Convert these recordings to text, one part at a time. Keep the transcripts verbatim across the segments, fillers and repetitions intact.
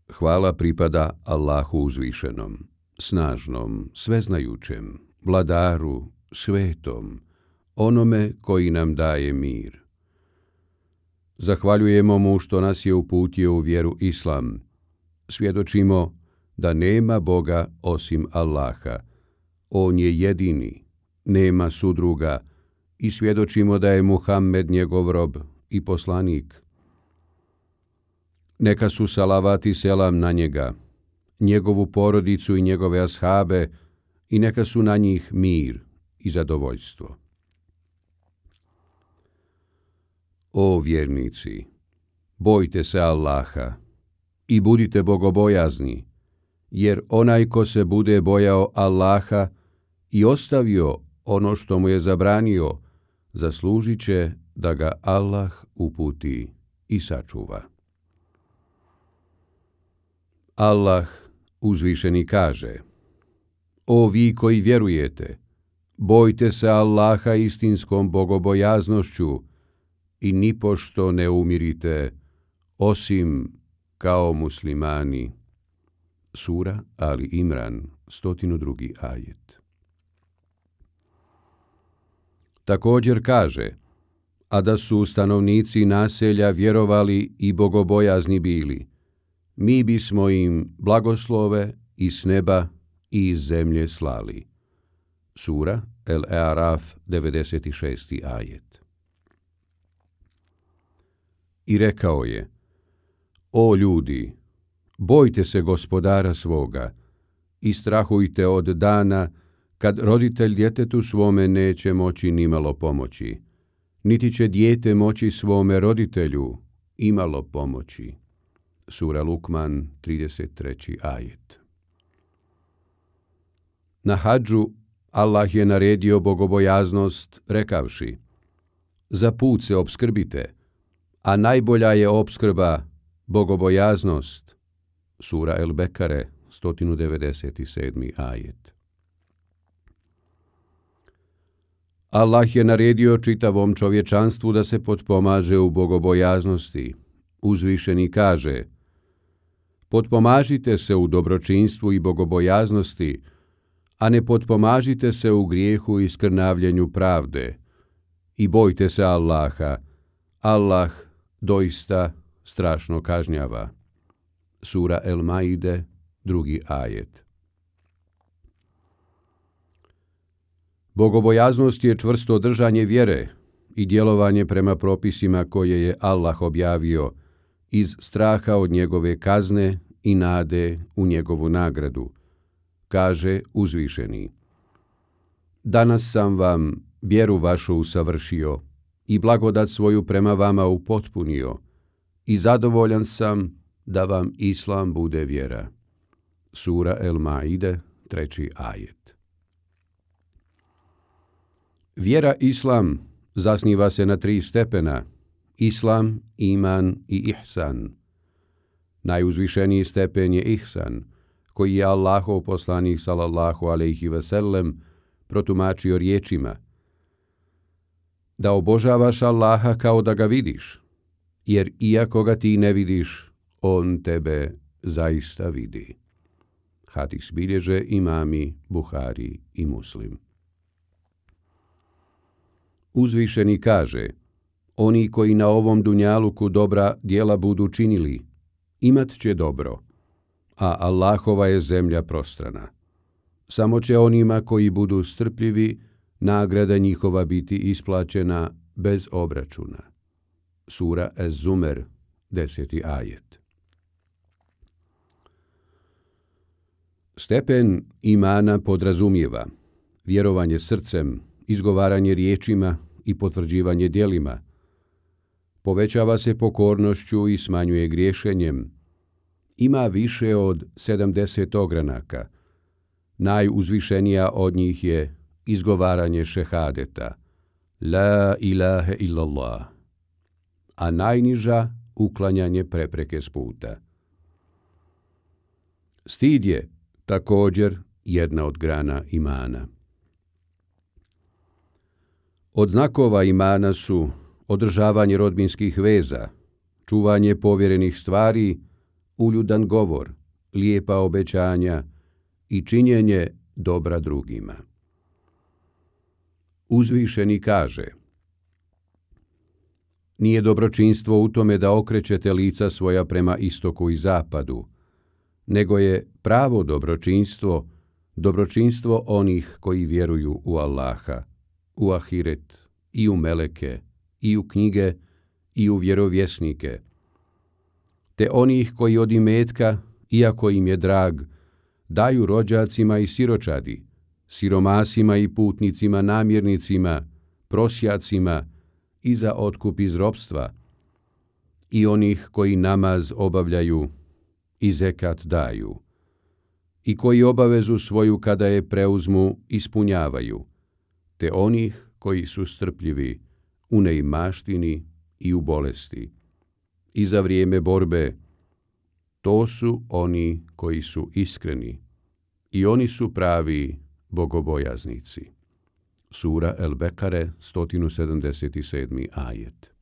Hvala pripada Allahu uzvišenom, snažnom, sveznajućem, vladaru, svetom, onome koji nam daje mir. Zahvaljujemo mu što nas je uputio u vjeru Islam. Svjedočimo da nema Boga osim Allaha. On je jedini, nema sudruga, i svjedočimo da je Muhammed njegov rob i poslanik. Neka su salavat i selam na njega, njegovu porodicu i njegove ashabe, i neka su na njih mir i zadovoljstvo. O vjernici, bojte se Allaha i budite bogobojazni, jer onaj ko se bude bojao Allaha i ostavio ono što mu je zabranio, zaslužit će da ga Allah uputi i sačuva. Allah uzvišeni kaže: O vi koji vjerujete, bojte se Allaha istinskom bogobojaznošću i nipošto ne umirite, osim kao muslimani. Sura Ali Imran, sto drugi ajet. Također kaže: a da su stanovnici naselja vjerovali i bogobojazni bili, mi bismo im blagoslove i s neba i iz zemlje slali. Sura El-Araf, devedeset šesti ajet. I rekao je: o ljudi, bojte se gospodara svoga i strahujte od dana kad roditelj djetetu svome neće moći nimalo pomoći, niti će dijete moći svome roditelju imalo pomoći. Sura Lukman, trideset treći ajet. Na hadžu Allah je naredio bogobojaznost rekavši: za put se opskrbite, a najbolja je opskrba bogobojaznost. Sura El Bekare, sto devedeset sedmi ajet. Allah je naredio čitavom čovječanstvu da se potpomaže u bogobojaznosti. Uzvišeni kaže: potpomažite se u dobročinstvu i bogobojaznosti, a ne potpomažite se u grijehu i skrnavljenju pravde. I bojte se Allaha, Allah doista strašno kažnjava. Sura El Maide, drugi ajet. Bogobojaznost je čvrsto držanje vjere i djelovanje prema propisima koje je Allah objavio iz straha od njegove kazne i nade u njegovu nagradu. Kaže uzvišeni: danas sam vam vjeru vašu usavršio i blagodat svoju prema vama upotpunio i zadovoljan sam da vam Islam bude vjera. Sura El Maide, treći ajet. Vjera Islam zasniva se na tri stepena: Islam, iman i ihsan. Najuzvišeniji stepen je ihsan, koji je Allahov poslanik sallallahu alejhi ve sellem protumačio riječima: da obožavaš Allaha kao da ga vidiš, jer iako ga ti ne vidiš, on tebe zaista vidi. Hadis bilježe imami Buhari i Muslim. Uzvišeni kaže: oni koji na ovom dunjaluku dobra djela budu činili, imat će dobro, a Allahova je zemlja prostrana. Samo će onima koji budu strpljivi nagrada njihova biti isplaćena bez obračuna. Sura Ez-Zumer, deseti ajet. Stepen imana podrazumijeva vjerovanje srcem, izgovaranje riječima i potvrđivanje djelima. Povećava se pokornošću i smanjuje griješenjem. Ima više od sedamdeset ogranaka. Najuzvišenija od njih je izgovaranje šehadeta, la ilahe illallah, a najniža uklanjanje prepreke s puta. Stid je također jedna od grana imana. Od znakova imana su održavanje rodbinskih veza, čuvanje povjerenih stvari, uljudan govor, lijepa obećanja i činjenje dobra drugima. Uzvišeni kaže: nije dobročinstvo u tome da okrećete lica svoja prema istoku i zapadu, nego je pravo dobročinstvo dobročinstvo onih koji vjeruju u Allaha, u ahiret i u meleke i u knjige i u vjerovjesnike, te onih koji od imetka, iako im je drag, daju rođacima i siročadi, siromasima i putnicima, namjernicima, prosjacima i za otkup iz ropstva, i onih koji namaz obavljaju i zekat daju, i koji obavezu svoju kada je preuzmu ispunjavaju, te onih koji su strpljivi u neimaštini i u bolesti. I za vrijeme borbe, to su oni koji su iskreni i oni su pravi bogobojaznici. Sura El-Bekare, sto sedamdeset sedmi ajet.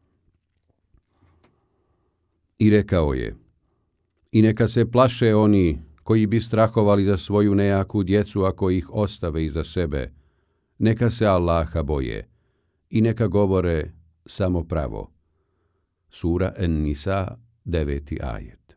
I rekao je: i neka se plaše oni koji bi strahovali za svoju nejaku djecu ako ih ostave iza sebe, neka se Allaha boje i neka govore samo pravo. Sura En-Nisa, deveti ajet.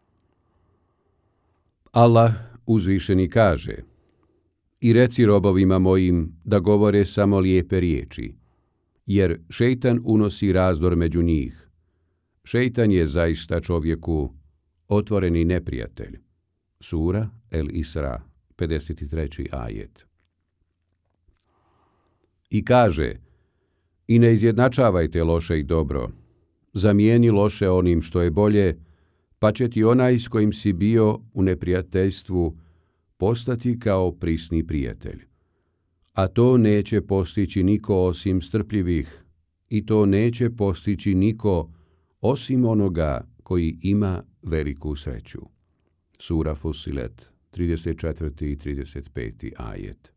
Allah uzvišeni kaže: i reci robovima mojim da govore samo lijepe riječi, jer šejtan unosi razdor među njih. Šejtan je zaista čovjeku otvoreni neprijatelj. Sura El-Isra, pedeset treći ajet. I kaže: i ne izjednačavajte loše i dobro, zamijeni loše onim što je bolje, pa će ti onaj s kojim si bio u neprijateljstvu postati kao prisni prijatelj. A to neće postići niko osim strpljivih, i to neće postići niko osim onoga koji ima veliku sreću. Sura Fusilet, trideset četvrti i trideset peti ajet.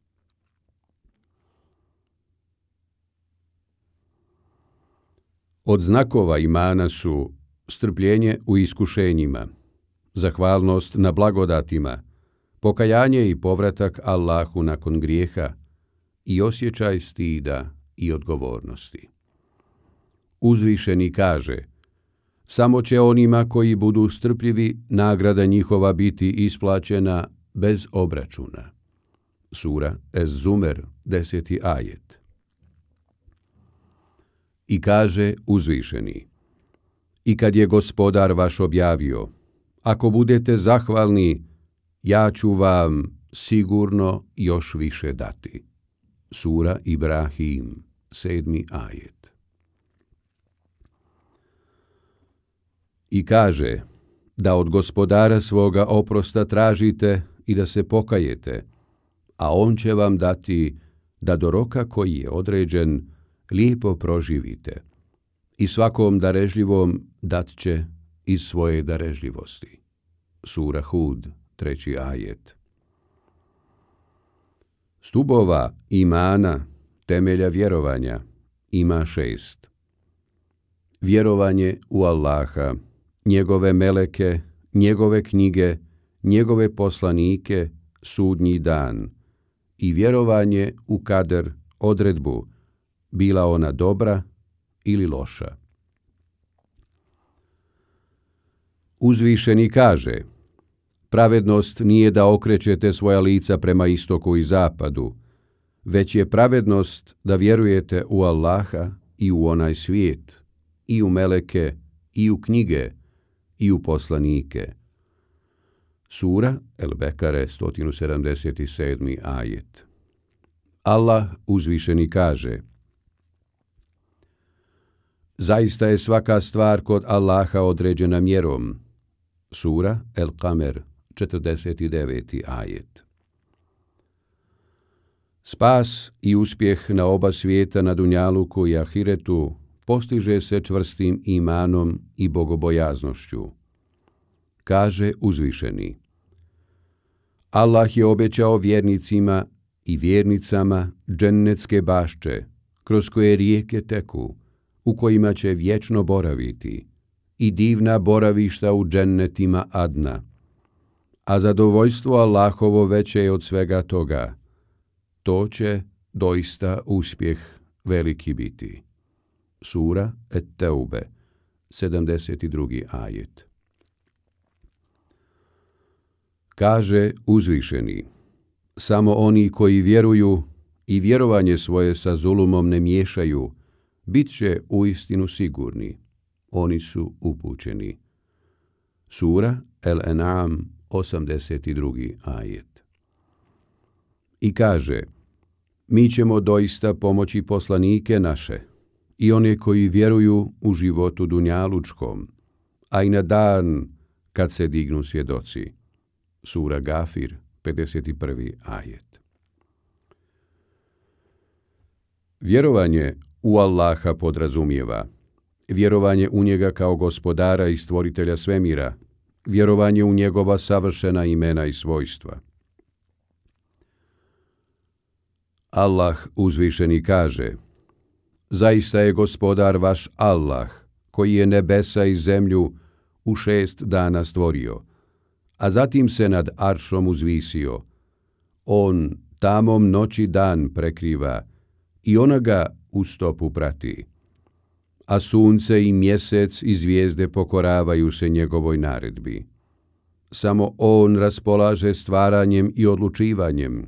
Od znakova imana su strpljenje u iskušenjima, zahvalnost na blagodatima, pokajanje i povratak Allahu nakon grijeha i osjećaj stida i odgovornosti. Uzvišeni kaže: samo će onima koji budu strpljivi nagrada njihova biti isplaćena bez obračuna. Sura Ez-Zumer, deseti ajet. I kaže uzvišeni: i kad je Gospodar vaš objavio: ako budete zahvalni, ja ću vam sigurno još više dati. Sura Ibrahim, sedmi ajet. I kaže da od Gospodara svoga oprosta tražite i da se pokajete, a on će vam dati da do roka koji je određen lijepo proživite, i svakom darežljivom dat će iz svoje darežljivosti. Sura Hud, treći ajet. Stubova imana, temelja vjerovanja, ima šest. Vjerovanje u Allaha, njegove meleke, njegove knjige, njegove poslanike, sudnji dan, i vjerovanje u kader, odredbu, bila ona dobra ili loša. Uzvišeni kaže: pravednost nije da okrećete svoja lica prema istoku i zapadu, već je pravednost da vjerujete u Allaha i u onaj svijet, i u meleke, i u knjige, i u poslanike. Sura El-Bekare, sto sedamdeset sedmi ajet. Allah uzvišeni kaže: zaista je svaka stvar kod Allaha određena mjerom. Sura El-Kamer, četrdeset deveti ajet. Spas i uspjeh na oba svijeta, na dunjaluku i ahiretu, postiže se čvrstim imanom i bogobojaznošću. Kaže uzvišeni: Allah je obećao vjernicima i vjernicama džennetske bašče, kroz koje rijeke teku, u kojima će vječno boraviti, i divna boravišta u džennetima Adna. A zadovoljstvo Allahovo veće je od svega toga. To će doista uspjeh veliki biti. Sura Et-Teube, sedamdeset drugi ajet. Kaže uzvišeni: samo oni koji vjeruju i vjerovanje svoje sa zulumom ne miješaju, bit će uistinu sigurni. Oni su upućeni. Sura El-En'am, osamdeset drugi ajet. I kaže: mi ćemo doista pomoći poslanike naše i one koji vjeruju u životu dunjalučkom, a i na dan kad se dignu svjedoci. Sura Gafir, pedeset prvi ajet. Vjerovanje u Allaha podrazumijeva vjerovanje u njega kao gospodara i stvoritelja svemira, vjerovanje u njegova savršena imena i svojstva. Allah uzvišeni kaže: zaista je gospodar vaš Allah, koji je nebesa i zemlju u šest dana stvorio, a zatim se nad aršom uzvisio. On tamom noći dan prekriva i ona ga u stopu prati. A sunce i mjesec i zvijezde pokoravaju se njegovoj naredbi. Samo on raspolaže stvaranjem i odlučivanjem.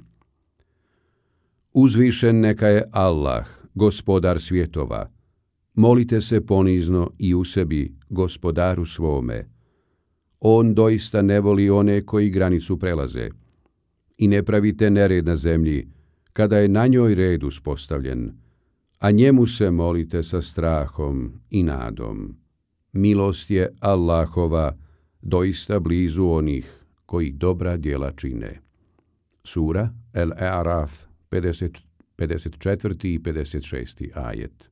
Uzvišen neka je Allah, gospodar svjetova. Molite se ponizno i u sebi, gospodaru svome. On doista ne voli one koji granicu prelaze. I ne pravite nered na zemlji, kada je na njoj red uspostavljen, a njemu se molite sa strahom i nadom. Milost je Allahova, doista blizu onih koji dobra djela čine. Sura El-A'raf, pedeset četvrti i pedeset šesti ajet.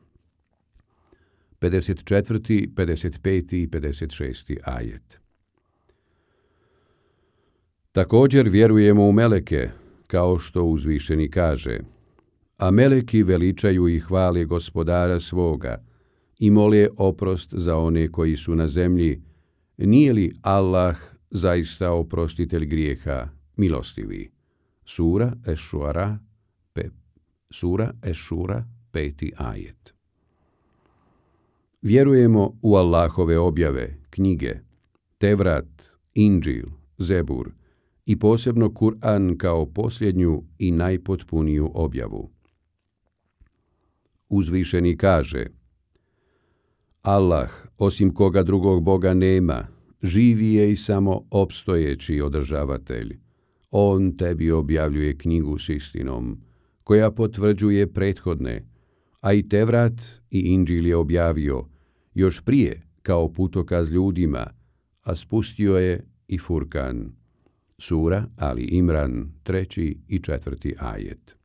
pedeset četvrti, pedeset peti i pedeset šesti ajet. Također vjerujemo u meleke, kao što uzvišeni kaže: a meleki veličaju i hvale gospodara svoga i mole oprost za one koji su na zemlji. Nije li Allah zaista oprostitelj grijeha, milostivi? Sura Eš-Šuara, pe, Sura Eš-Šura, peti ajet. Vjerujemo u Allahove objave, knjige, Tevrat, Inđil, Zebur i posebno Kur'an kao posljednju i najpotpuniju objavu. Uzvišeni kaže: Allah, osim koga drugog Boga nema, živi je i samo opstojeći održavatelj. On tebi objavljuje knjigu s istinom, koja potvrđuje prethodne, a i Tevrat i Inđil je objavio još prije kao putokaz ljudima, a spustio je i Furkan. Sura Ali Imran, treći i četvrti ajet.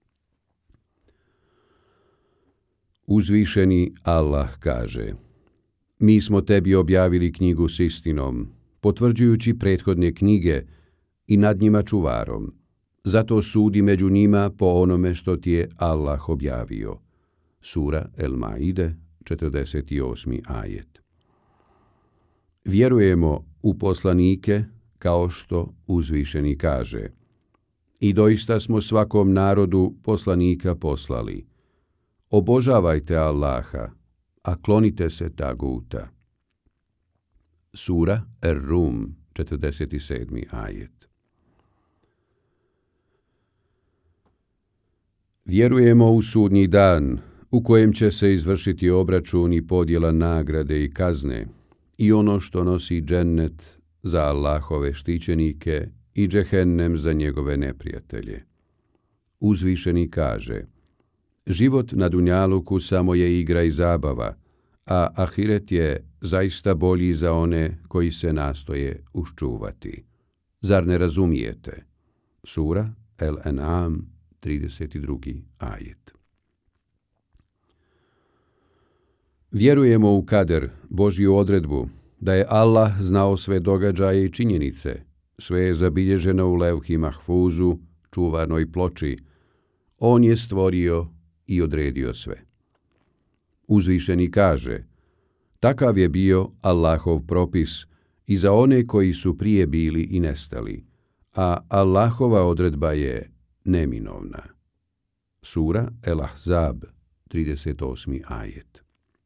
Uzvišeni Allah kaže: mi smo tebi objavili knjigu s istinom, potvrđujući prethodne knjige i nad njima čuvarom. Zato sudi među njima po onome što ti je Allah objavio. Sura El-Maide, četrdeset osmi ajet. Vjerujemo u poslanike, kao što uzvišeni kaže: i doista smo svakom narodu poslanika poslali. Obožavajte Allaha, a klonite se taguta. Sura Er-Rum, četrdeset sedmi ajet. Vjerujemo u sudnji dan, u kojem će se izvršiti obračun i podjela nagrade i kazne, i ono što nosi džennet za Allahove štićenike i džehennem za njegove neprijatelje. Uzvišeni kaže: život na dunjaluku samo je igra i zabava, a ahiret je zaista bolji za one koji se nastoje uščuvati. Zar ne razumijete? Sura El-En'am, trideset drugi ajet. Vjerujemo u kader, Božju odredbu, da je Allah znao sve događaje i činjenice, sve je zabilježeno u Levhi Mahfuzu, čuvanoj ploči. On je stvorio i odredio sve. Uzvišeni kaže: Takav je bio Allahov propis i za one koji su prije bili i nestali, a Allahova odredba je neminovna. Sura El-Ahzab, trideset osmi ajet.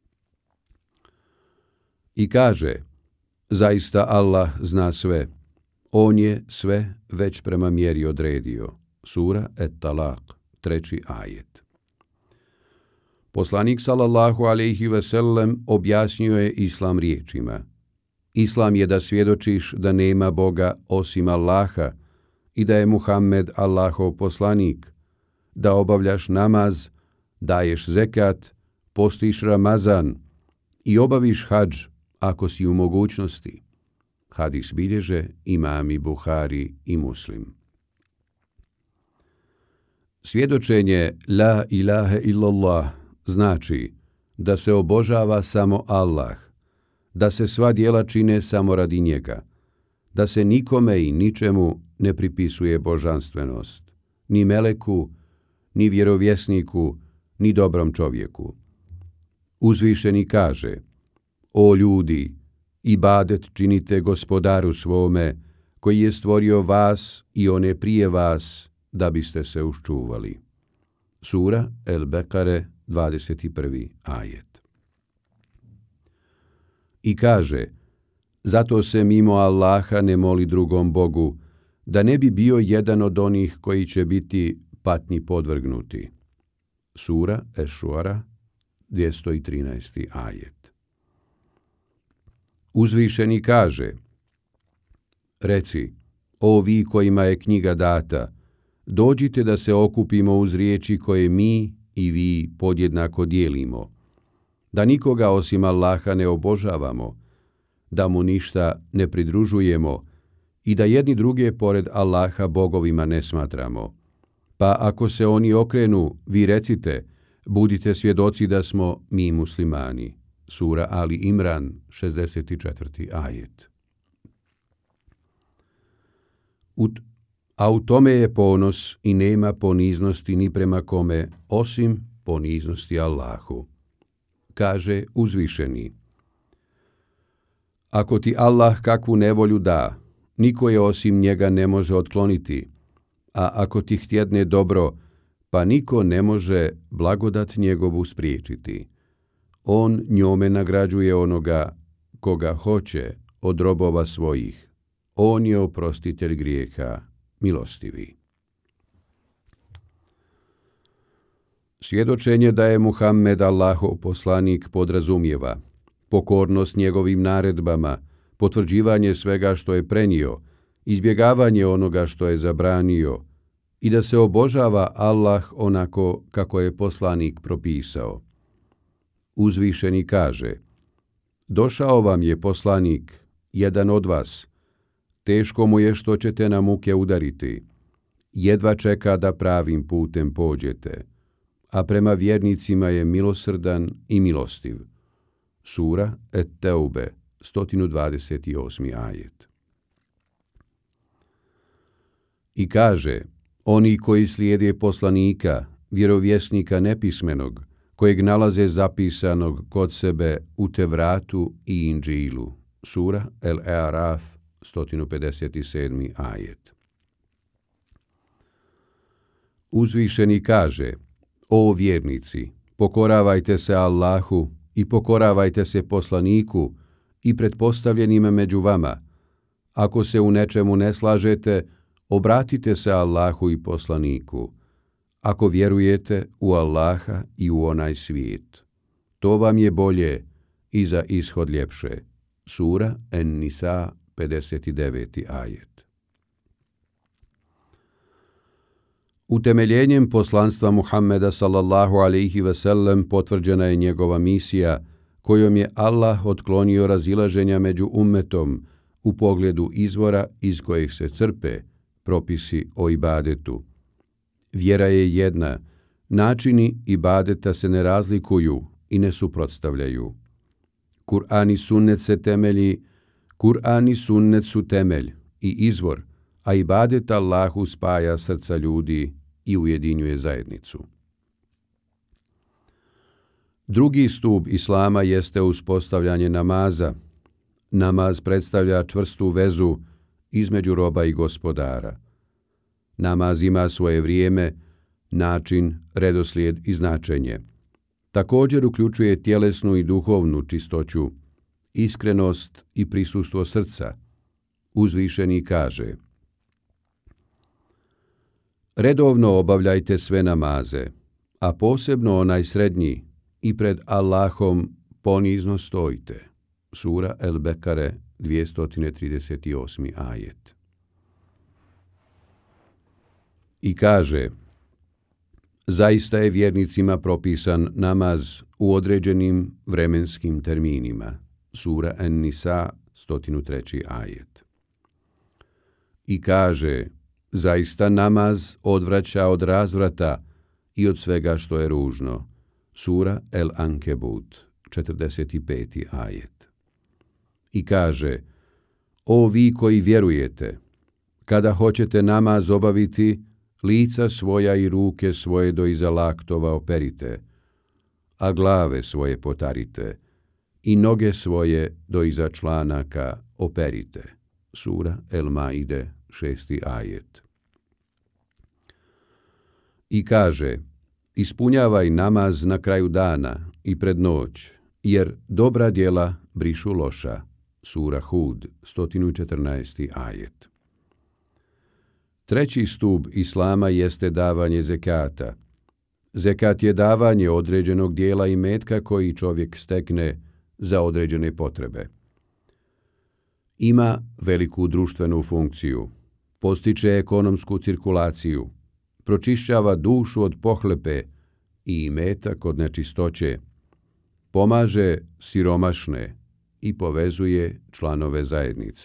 I kaže, zaista Allah zna sve, on je sve već prema mjeri odredio. Sura Et-Talaq, treći ajet. Poslanik sallallahu alejhi ve sellem objasnio je islam riječima: Islam je da svjedočiš da nema Boga osim Allaha i da je Muhammed Allahov poslanik, da obavljaš namaz, daješ zekat, postiš Ramazan i obaviš hadž ako si u mogućnosti. Hadis bilježe imami Buhari i Muslim. Svjedočenje La ilaha illallah znači da se obožava samo Allah, da se sva djela čine samo radi njega, da se nikome i ničemu ne pripisuje božanstvenost, ni meleku, ni vjerovjesniku, ni dobrom čovjeku. Uzvišeni kaže: O ljudi, ibadet činite gospodaru svome, koji je stvorio vas i one prije vas, da biste se uščuvali. Sura El-Bekare, dvadeset prvi ajet. I kaže: zato se mimo Allaha ne moli drugom Bogu, da ne bi bio jedan od onih koji će biti patnji podvrgnuti. Sura Eš-Šuara, dvjesto trinaesti ajet. Uzvišeni kaže: reci, o vi kojima je knjiga data, dođite da se okupimo uz riječi koje mi i vi podjednako dijelimo, da nikoga osim Allaha ne obožavamo, da mu ništa ne pridružujemo i da jedni druge pored Allaha bogovima ne smatramo. Pa ako se oni okrenu, vi recite, budite svjedoci da smo mi muslimani. Sura Ali Imran, šezdeset četvrti ajet. U A u tome je ponos i nema poniznosti ni prema kome, osim poniznosti Allahu. Kaže uzvišeni: ako ti Allah kakvu nevolju da, niko je osim njega ne može otkloniti, a ako ti htjedne dobro, pa niko ne može blagodat njegovu spriječiti. On njome nagrađuje onoga koga hoće od robova svojih. On je oprostitelj grijeha, milostivi. Svjedočenje da je Muhammed Allahov poslanik podrazumijeva pokornost njegovim naredbama, potvrđivanje svega što je prenio, izbjegavanje onoga što je zabranio i da se obožava Allah onako kako je poslanik propisao. Uzvišeni kaže: došao vam je poslanik, jedan od vas, teško mu je što ćete na muke udariti, jedva čeka da pravim putem pođete, a prema vjernicima je milosrdan i milostiv. Sura Et-Teube, sto dvadeset osmi ajet. I kaže: oni koji slijede poslanika, vjerovjesnika nepismenog, kojeg nalaze zapisanog kod sebe u Tevratu i Inđilu. Sura El-E'araf, sto pedeset sedmi ajet. Uzvišeni kaže: o vjernici, pokoravajte se Allahu i pokoravajte se poslaniku i pretpostavljenima među vama. Ako se u nečemu ne slažete, obratite se Allahu i poslaniku. Ako vjerujete u Allaha i u onaj svijet, to vam je bolje i za ishod ljepše. Sura En-Nisa, pedeset deveti ajet. Utemeljenjem poslanstva Muhammeda sallallahu alejhi ve sellem potvrđena je njegova misija, kojom je Allah otklonio razilaženja među ummetom u pogledu izvora iz kojih se crpe propisi o ibadetu. Vjera je jedna, načini ibadeta se ne razlikuju i ne suprotstavljaju. Kur'an i sunnet se temelji, Kur'an i sunnet su temelj i izvor, a ibadet Allahu spaja srca ljudi i ujedinjuje zajednicu. Drugi stup Islama jeste uspostavljanje namaza. Namaz predstavlja čvrstu vezu između roba i gospodara. Namaz ima svoje vrijeme, način, redoslijed i značenje. Također uključuje tjelesnu i duhovnu čistoću, iskrenost i prisustvo srca. Uzvišeni kaže: redovno obavljajte sve namaze, a posebno onaj srednji, i pred Allahom ponizno stojite. Sura El-Bekare, dvjesto trideset osmi ajet. I kaže: zaista je vjernicima propisan namaz u određenim vremenskim terminima. Sura En-Nisa, sto treći ajet. I kaže: zaista namaz odvraća od razvrata i od svega što je ružno. Sura El-Ankebut, četrdeset peti ajet. I kaže: o vi koji vjerujete, kada hoćete namaz obaviti, lica svoja i ruke svoje do iza laktova operite, a glave svoje potarite i noge svoje do iza članaka operite. Sura El-Maide, šesti ajet. I kaže: ispunjavaj namaz na kraju dana i pred noć, jer dobra djela brišu loša. Sura Hud, sto četrnaesti ajet. Treći stup Islama jeste davanje zekata. Zekat je davanje određenog dijela imetka koji čovjek stekne za određene potrebe. Ima veliku društvenu funkciju, postiče ekonomsku cirkulaciju, pročišćava dušu od pohlepe i imetak od nečistoće, pomaže siromašne i povezuje članove zajednice.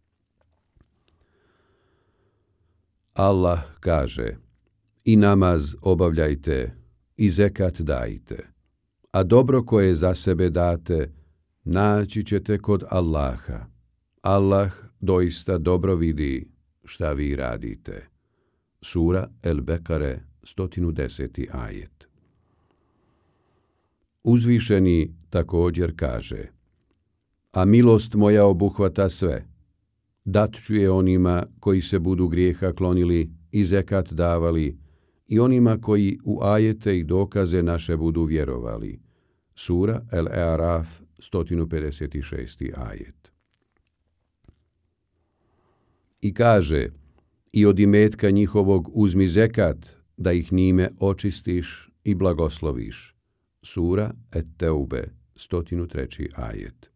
Allah kaže: i namaz obavljajte i zekat dajte, a dobro koje za sebe date naći ćete kod Allaha. Allah doista dobro vidi šta vi radite. Sura El-Bekare, sto deseti ajet. Uzvišeni također kaže: a milost moja obuhvata sve. Dat ću je onima koji se budu grijeha klonili i zekat davali, i onima koji u ajete i dokaze naše budu vjerovali. Sura El-Araf, sto pedeset šesti ajet. I kaže: i od imetka njihovog uzmi zekat, da ih njime očistiš i blagosloviš. Sura Et-Teube, sto treći ajet.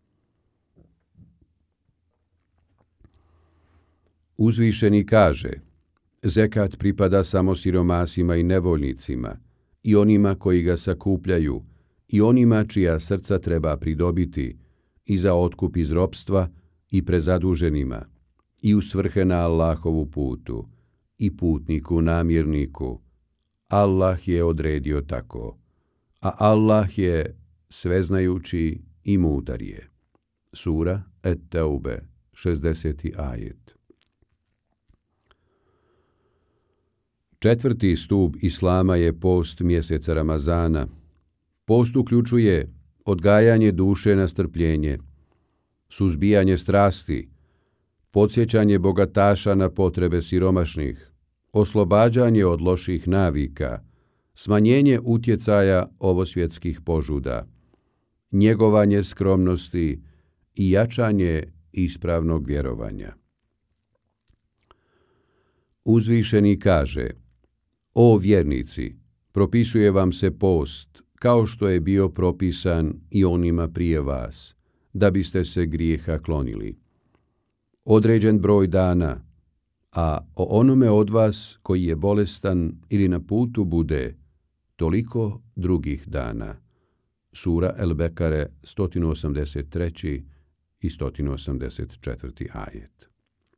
Uzvišeni kaže: zekat pripada samo siromasima i nevoljnicima, i onima koji ga sakupljaju, i onima čija srca treba pridobiti, i za otkup iz ropstva, i prezaduženima, i u svrhe na Allahovu putu, i putniku namjerniku. Allah je odredio tako, a Allah je sveznajući i mudar je. Sura Et-Teube, šezdeseti ajet. Četvrti stup Islama je post mjeseca Ramazana. Post uključuje odgajanje duše na strpljenje, suzbijanje strasti, podsjećanje bogataša na potrebe siromašnih, oslobađanje od loših navika, smanjenje utjecaja ovosvjetskih požuda, njegovanje skromnosti i jačanje ispravnog vjerovanja. Uzvišeni kaže: o vjernici, propisuje vam se post, kao što je bio propisan i onima prije vas, da biste se grijeha klonili. Određen broj dana, a o onome od vas koji je bolestan ili na putu bude, toliko drugih dana. Sura El-Bekare, sto osamdeset treći i sto osamdeset četvrti ajet.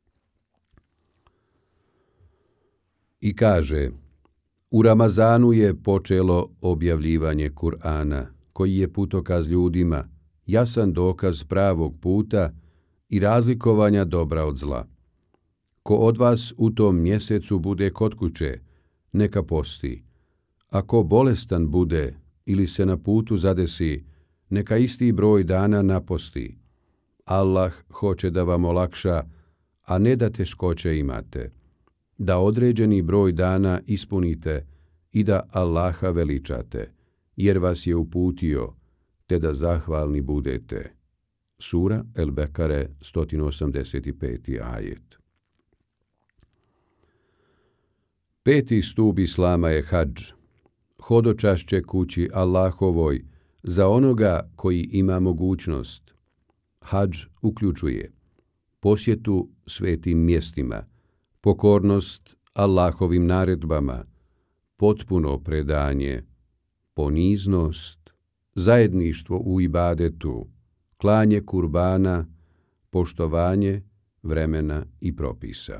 I kaže: u Ramazanu je počelo objavljivanje Kur'ana, koji je putokaz ljudima, jasan dokaz pravog puta i razlikovanja dobra od zla. Ko od vas u tom mjesecu bude kod kuće, neka posti, a ko bolestan bude ili se na putu zadesi, neka isti broj dana naposti. Allah hoće da vam olakša, a ne da teškoće imate, da određeni broj dana ispunite i da Allaha veličate, jer vas je uputio, te da zahvalni budete. Sura El-Bekare, sto osamdeset peti ajet. Peti stup Islama je hadž, hodočašće kući Allahovoj za onoga koji ima mogućnost. Hadž uključuje posjetu svetim mjestima, pokornost Allahovim naredbama, potpuno predanje, poniznost, zajedništvo u ibadetu, klanje kurbana, poštovanje vremena i propisa.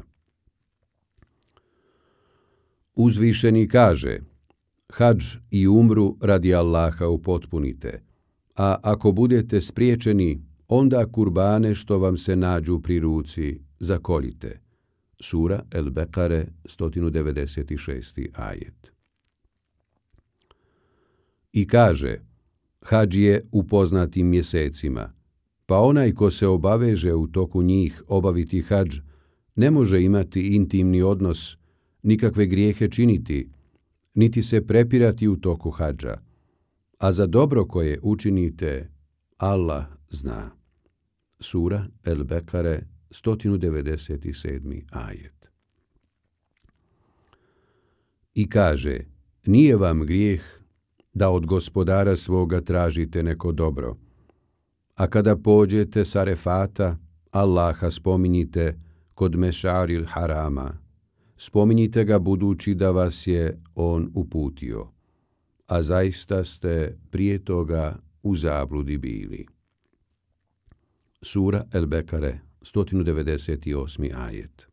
Uzvišeni kaže: hadž i umru radi Allaha upotpunite, a ako budete spriječeni, onda kurbane što vam se nađu pri ruci zakoljite. Sura El-Bekare, sto devedeset šesti ajet. I kaže: hadž je u poznatim mjesecima, pa onaj ko se obaveže u toku njih obaviti hadž, ne može imati intimni odnos, nikakve grijehe činiti, niti se prepirati u toku hadža. A za dobro koje učinite, Allah zna. Sura El-Bekare, sto devedeset sedmi ajet. I kaže: nije vam grijeh da od gospodara svoga tražite neko dobro, a kada pođete sa Arefata, Allaha spominjite kod Mešaril Harama, spominjite ga budući da vas je on uputio, a zaista ste prije toga u zabludi bili. Sura El-Bekare, sto devedeset osmi ajet.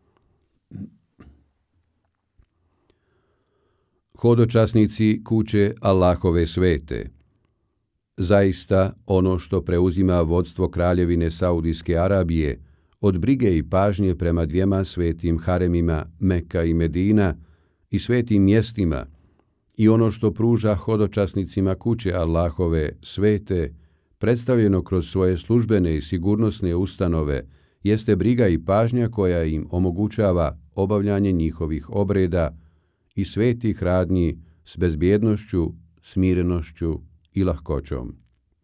Hodočasnici kuće Allahove svete. Zaista ono što preuzima vodstvo kraljevine Saudijske Arabije od brige i pažnje prema dvijema svetim haremima Meka i Medina i svetim mjestima i ono što pruža hodočasnicima kuće Allahove svete, predstavljeno kroz svoje službene i sigurnosne ustanove, jeste briga i pažnja koja im omogućava obavljanje njihovih obreda i svetih radnji s bezbjednošću, smirenošću i lahkoćom.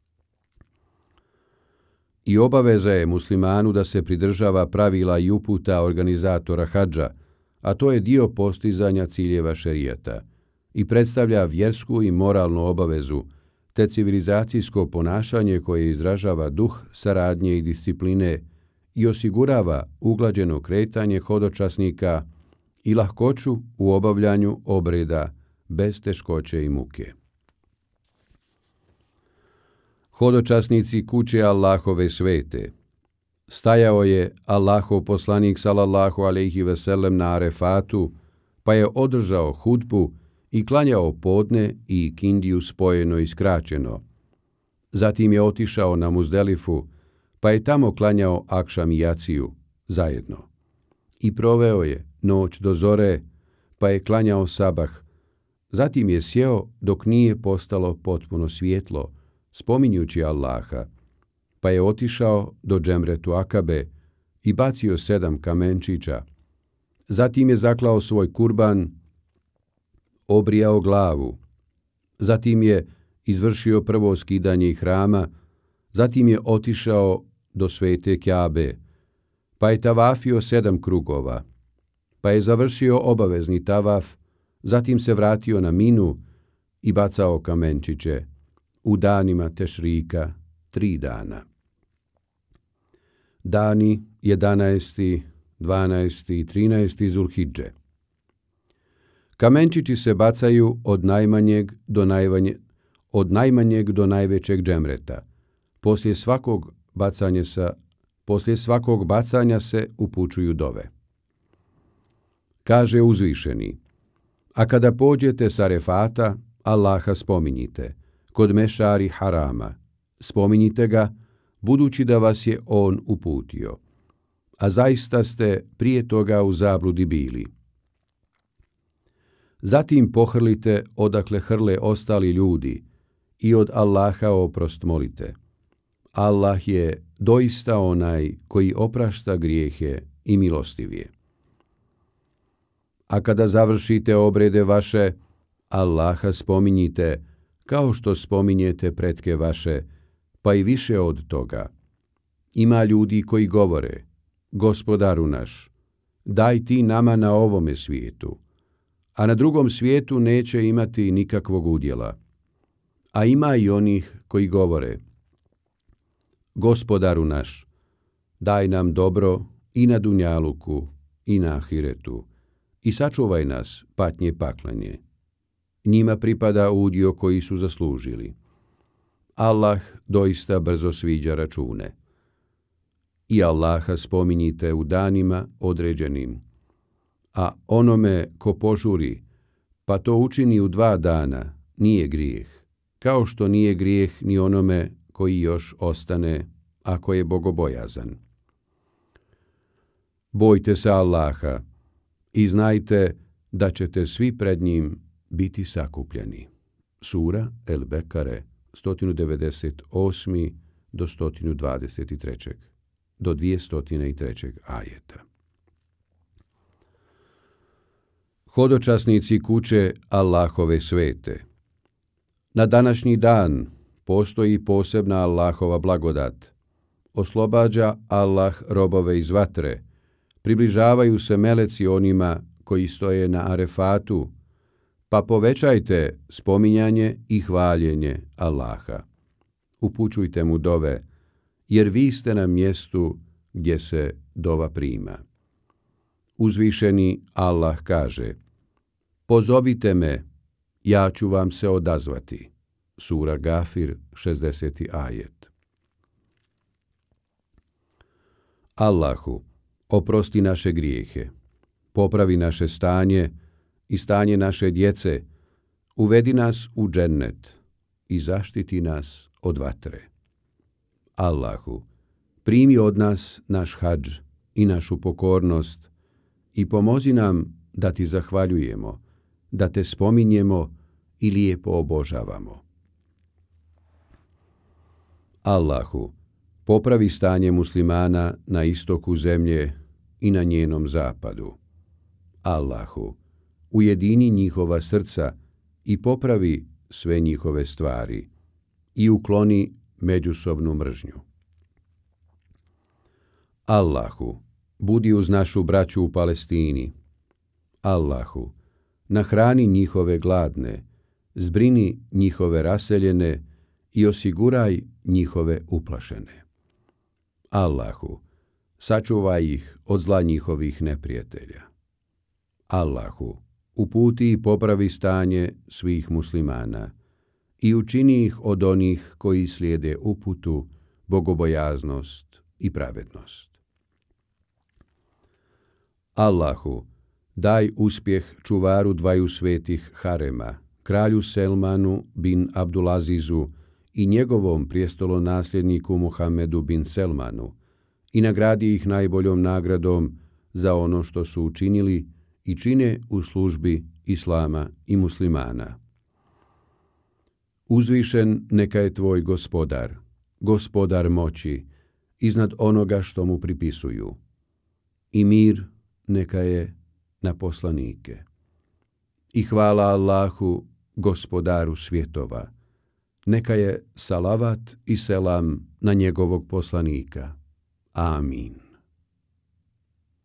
I obaveza je muslimanu da se pridržava pravila i uputa organizatora hadža, a to je dio postizanja ciljeva šerijata i predstavlja vjersku i moralnu obavezu, te civilizacijsko ponašanje koje izražava duh saradnje i discipline i osigurava uglađeno kretanje hodočasnika i lahkoću u obavljanju obreda bez teškoće i muke. Hodočasnici kuće Allahove svete. Stajao je Allahov poslanik sallallahu alejhi ve sellem na Arefatu, pa je održao hudbu i klanjao podne i kindiju spojeno i skraćeno. Zatim je otišao na Muzdelifu, pa je tamo klanjao akšam i jaciju zajedno. I proveo je noć do zore, pa je klanjao sabah. Zatim je sjeo dok nije postalo potpuno svjetlo, spominjući Allaha, pa je otišao do džemretu Akabe i bacio sedam kamenčića. Zatim je zaklao svoj kurban, obrijao glavu. Zatim je izvršio prvo skidanje hrama, zatim je otišao do svete Kjabe, pa je tavafio sedam krugova, pa je završio obavezni tavaf, zatim se vratio na Minu i bacao kamenčiće u danima tešrika tri dana. Dani jedanaesti, dvanaesti i trinaesti Zulhidže. Kamenčići se bacaju od najmanjeg do najmanje, od najmanjeg do najvećeg džemreta. Poslije svakog bacanja sa poslije svakog bacanja se upućuju dove. Kaže uzvišeni: a kada pođete sa Arefata, Allaha spominjite kod Mešari Harama, spominjite ga budući da vas je on uputio, a zaista ste prije toga u zabludi bili. Zatim pohrlite odakle hrle ostali ljudi i od Allaha oprost molite. Allah je doista onaj koji oprašta grijehe i milostiv je. A kada završite obrede vaše, Allaha spominjite kao što spominjete pretke vaše, pa i više od toga. Ima ljudi koji govore: Gospodaru naš, daj ti nama na ovome svijetu, a na drugom svijetu neće imati nikakvog udjela. A ima i onih koji govore: Gospodaru naš, daj nam dobro i na dunjaluku i na ahiretu i sačuvaj nas patnje paklanje. Njima pripada udio koji su zaslužili. Allah doista brzo sviđa račune. I Allaha spominjite u danima određenim, a onome ko požuri, pa to učini u dva dana, nije grijeh, kao što nije grijeh ni onome koji još ostane, ako je bogobojazan. Bojte se Allaha i znajte da ćete svi pred njim biti sakupljeni. Sura El Bekare, sto devedeset osam do sto dvadeset tri do dvjesto tri ajeta. Hodočasnici kuće Allahove svete. Na današnji dan postoji posebna Allahova blagodat. Oslobađa Allah robove iz vatre, približavaju se meleci onima koji stoje na Arefatu, pa povećajte spominjanje i hvaljenje Allaha. Upućujte mu dove, jer vi ste na mjestu gdje se dova prima. Uzvišeni Allah kaže: Pozovite me, ja ću vam se odazvati. Sura Gafir, šezdeseti ajet. Allahu, oprosti naše grijehe, popravi naše stanje i stanje naše djece, uvedi nas u džennet i zaštiti nas od vatre. Allahu, primi od nas naš hadž i našu pokornost i pomozi nam da ti zahvaljujemo, da te spominjemo i lijepo obožavamo. Allahu, popravi stanje muslimana na istoku zemlje i na njenom zapadu. Allahu, ujedini njihova srca i popravi sve njihove stvari i ukloni međusobnu mržnju. Allahu, budi uz našu braću u Palestini. Allahu, nahrani njihove gladne, zbrini njihove raseljene i osiguraj njihove uplašene. Allahu, sačuvaj ih od zla njihovih neprijatelja. Allahu, uputi i popravi stanje svih muslimana i učini ih od onih koji slijede uputu, bogobojaznost i pravednost. Allahu, daj uspjeh čuvaru dvaju svetih harema, kralju Selmanu bin Abdulazizu i njegovom prijestolonasljedniku Muhammedu bin Selmanu i nagradi ih najboljom nagradom za ono što su učinili i čine u službi Islama i muslimana. Uzvišen neka je tvoj gospodar, gospodar moći, iznad onoga što mu pripisuju. I mir neka je na poslanike. I hvala Allahu, gospodaru svjetova. Neka je salavat i selam na njegovog poslanika. Amin.